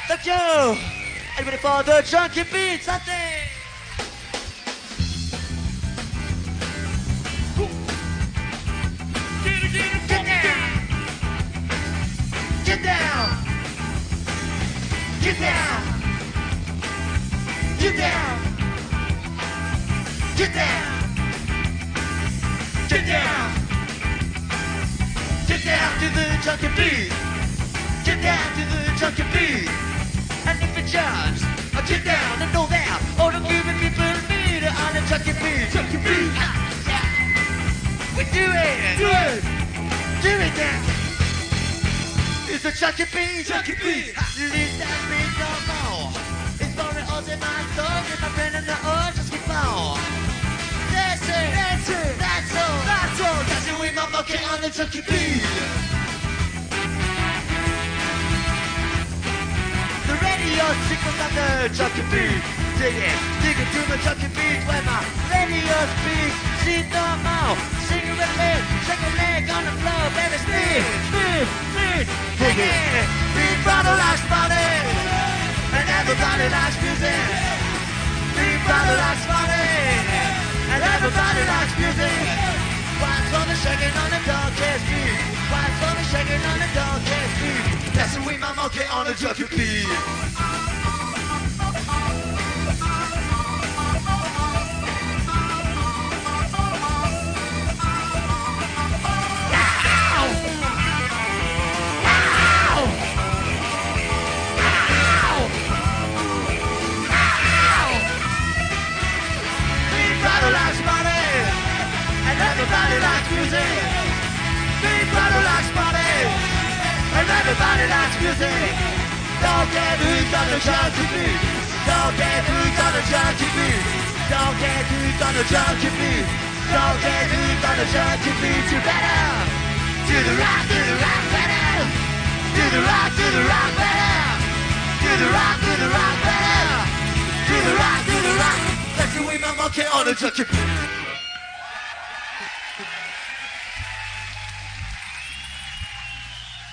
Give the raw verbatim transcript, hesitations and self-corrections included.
Thank you. Anybody for the junkie beats? I think. Get down. Get down. Get down. Get down. Get down. Get down to the junkie beat. Get down to the junkie beat. And if it jumps, I'll get down and know that all the moving people need it on the junkie beat. Junkie beat. Yeah. We do it. Do it. Do it now. It's a junkie beat. Junkie beat. Leave that beat no more. It's for the odds in my soul. Get my friend in the oil, just keep on. That's it. That's it. That's all. That's all. That's it with my monkey on the junkie beat. The radio signals on the junkie beat. Dig it. Dig it to the junkie beat where my radio speaks. See no more. Sing it with me. Shake a leg on the floor. Baby, speed. Speed. Speed. Dig it. Big brother likes money. And everybody likes music. Big brother likes money. And everybody likes music. Why's for the shaking on the donkey beat? Why's for the shaking on the donkey beat? That's the way my monkey on the junkie beat. Everybody likes music. Big brother likes money. And everybody likes music. Don't get who's on the junkie beat. Don't get who's on the junkie beat. Don't get who's on the junkie beat. Don't get who's on the junkie beat. You better do the rock, do the rock better. Do the rock, do the rock better. Do the rock, do the rock better. Do the rock, do the rock. Let's do my monkey on the junkie beat.